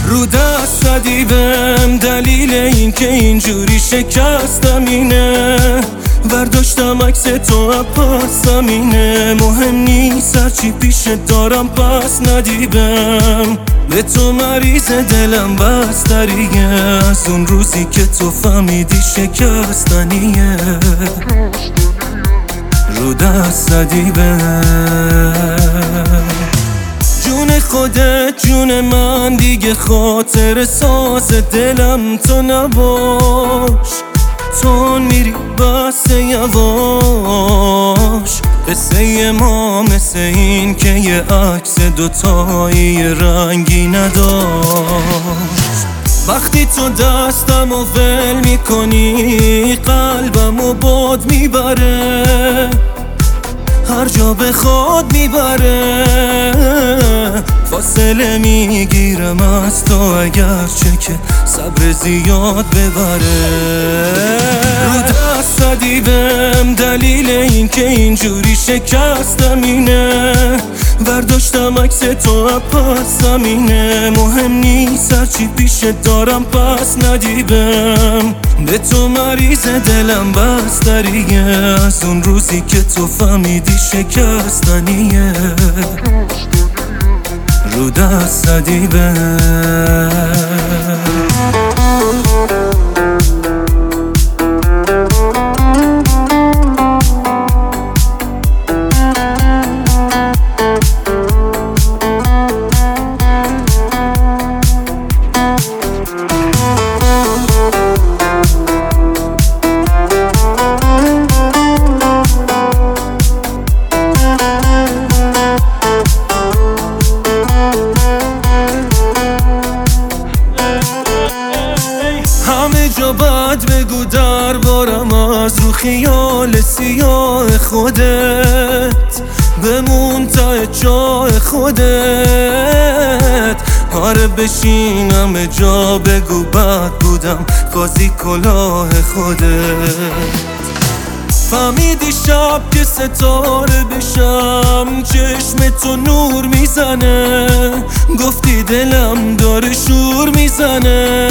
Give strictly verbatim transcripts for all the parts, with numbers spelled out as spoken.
رو دست ندیدم دلیل این که اینجوری شکستم اینه، برداشتم عکس تو پاسم اینه، مهم نیست هرچی پیش دارم پس ندیدم، به تو مریض دلم بستریه، از اون روزی که تو فهمیدی شکستنیه، رو دست ندیدم. جون خودت جون من دیگه خاطر ساز دلم تو نباش، تو میری بس یواش، قصه ما مثل این که یه عکس دوتایی رنگی نداشت، وقتی تو دستم و ول میکنی قلبم و باد میبره، هر جا به خود میبره، فاصله میگیرم از تو اگرچه که صبر زیاد ببره، رو دست ندیدم دلیل این که اینجوری شکستم اینه، برداشتم عکس تو پاسم اینه، مهم نیست هرچی پیش دارم پس ندیدم، به تو مریض دلم بستریه، از اون روزی که تو فهمیدی شکستنیه، رو دست ندیدم. همه جا باید بگو دربارم از رو خیال سیاه خودت، بمون ته جای خودت، آره بشینم جا بگو بد بودم قاضی کلاه خودت، فهمیدی شب که ستاره بشم چشم تو نور میزنه، گفتی دلم داره شور میزنه،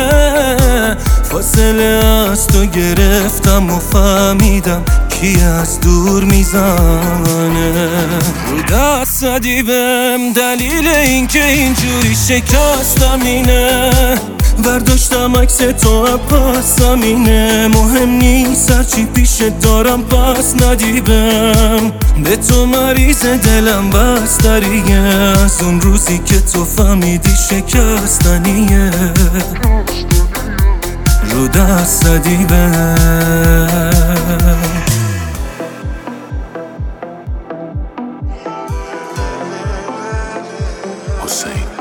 فاصله از تو گرفتم و فهمیدم کی از دور میزنه، رو دست ندیدم دلیل این که اینجوری شکستم اینه، برداشتم عکس تو پاسم اینه، مهم نیست هرچی پیش دارم پس ندیدم، به تو مریض دلم بستریه، از اون روزی که تو فهمیدی شکستنیه، رو دست ندیدم. حسین